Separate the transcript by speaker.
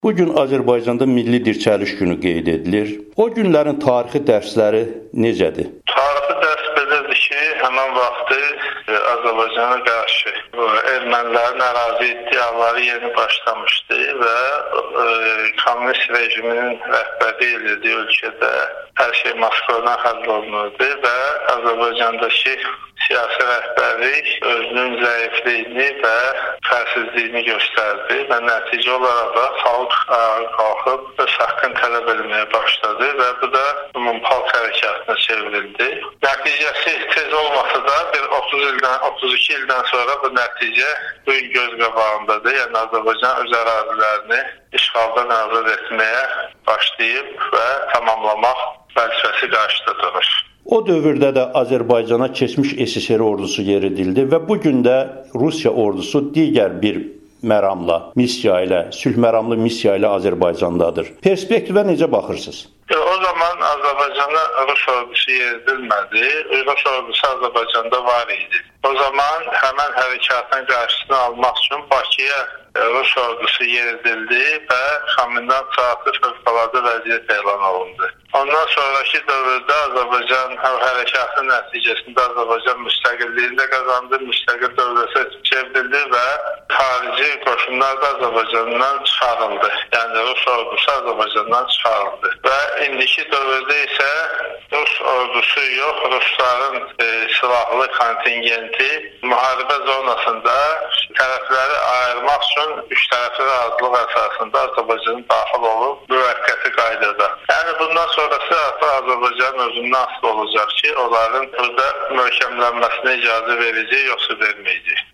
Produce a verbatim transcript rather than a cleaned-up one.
Speaker 1: Bu gün Azərbaycanda Milli Dirçəliş günü qeyd edilir. O günlərin tarixi dərsləri necədir?
Speaker 2: Tarixi dərs belədir ki, həmin vaxtı Azərbaycana qarşı ermənilərin ərazi iddiaları yeni başlamışdı və e, kommunist rejiminin rəhbərliyi edildiyi ölkədə hər şey Moskvadan həll olunurdu və Azərbaycandakı siyasi rəhbərlik özünün zəifliyini və fərsizliyini göstərdi və nəticə olaraq da xalq qalxıb öz haqqını tələb etməyə başladı və bu da ümumxalq hərəkatına çevrildi. Nəticəsi tez olmasa da bir otuz ildən, otuz iki ildən sonra bu nəticə bu gün göz qabağındadır. Yəni Azərbaycan öz ərazilərini işğaldan azad etməyə başlayıb və tamamlamaq vəzifəsi qarşıda durur.
Speaker 1: O dövrdə də Azərbaycana keçmiş S S R ordusu yeridildi və bu gün də Rusiya ordusu digər bir məramla, missiya ilə, sülh məramlı missiya ilə Azərbaycandadır. Perspektivə necə baxırsınız?
Speaker 2: O zaman Azərbaycana Rus ordusu yeridilmədi. Rus ordusu Azərbaycanda var idi. O zaman həmən hərəkatın qarşısını almaq üçün Bakıya Rus ordusu yeridildi və komendant saatı fövqəladə vəziyyət elan olundu. Ondan sonraki dövrdə Azərbaycan hərəkatın nəticəsində Azərbaycan müstəqilliyini də qazandı, müstəqil dövlətə çevrildi və xarici qoşunlar da Azərbaycandan çıxarıldı. Yəni Rus ordusu Azərbaycandan çıxarıldı və indiki dövrdə isə Rus ordusu yox, Rusların e, silahlı kontingenti müharibə zonasında tərəfləri ayırmaq üçün üç tərəfli razılıq əsasında Azərbaycanın daxil olub müvəqqəti qaydada. Yəni bundan sonrası artıq Azərbaycanın özündən asılı olacaq ki, onların burada möhkəmlənməsinə icazə verəcək, yoxsa verməyəcək.